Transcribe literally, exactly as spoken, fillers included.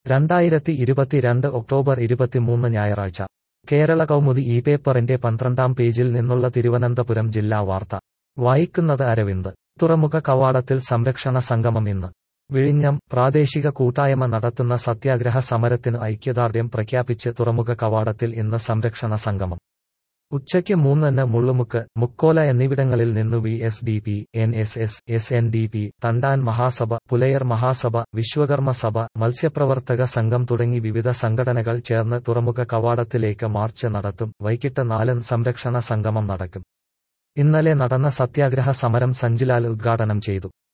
രണ്ടായിരത്തി ഇരുപത്തിരണ്ട് ഒക്ടോബർ ഇരുപത്തിമൂന്ന് ഞായറാഴ്ച കേരള കൗമുദി ഈ പേപ്പറിന്റെ പന്ത്രണ്ടാം പേജിൽ നിന്നുള്ള തിരുവനന്തപുരം ജില്ലാ വാർത്ത വായിക്കുന്നത് അരവിന്ദ്. തുറമുഖ കവാടത്തിൽ സംരക്ഷണ സംഗമം ഇന്ന്. വിഴിഞ്ഞം. പ്രാദേശിക കൂട്ടായ്മ നടത്തുന്ന സത്യാഗ്രഹ സമരത്തിന് ഐക്യദാർഢ്യം പ്രഖ്യാപിച്ച് തുറമുഖ കവാടത്തിൽ ഇന്ന് സംരക്ഷണ സംഗമം. ഉച്ചയ്ക്ക് മൂന്നിന് മുള്ളുമുക്ക്, മുക്കോല എന്നിവിടങ്ങളിൽ നിന്നു V S D P, N S S, S N D P, തണ്ടാൻ മഹാസഭ, പുലയർ മഹാസഭ, വിശ്വകർമ്മ സഭ, മത്സ്യപ്രവർത്തക സംഘം തുടങ്ങി വിവിധ സംഘടനകൾ ചേർന്ന് തുറമുഖ കവാടത്തിലേക്ക് മാർച്ച് നടത്തും. വൈകിട്ട് നാലിന് സംരക്ഷണ സംഗമം നടക്കും. ഇന്നലെ നടന്ന സത്യാഗ്രഹ സമരം സഞ്ജിലാൽ ഉദ്ഘാടനം ചെയ്തു.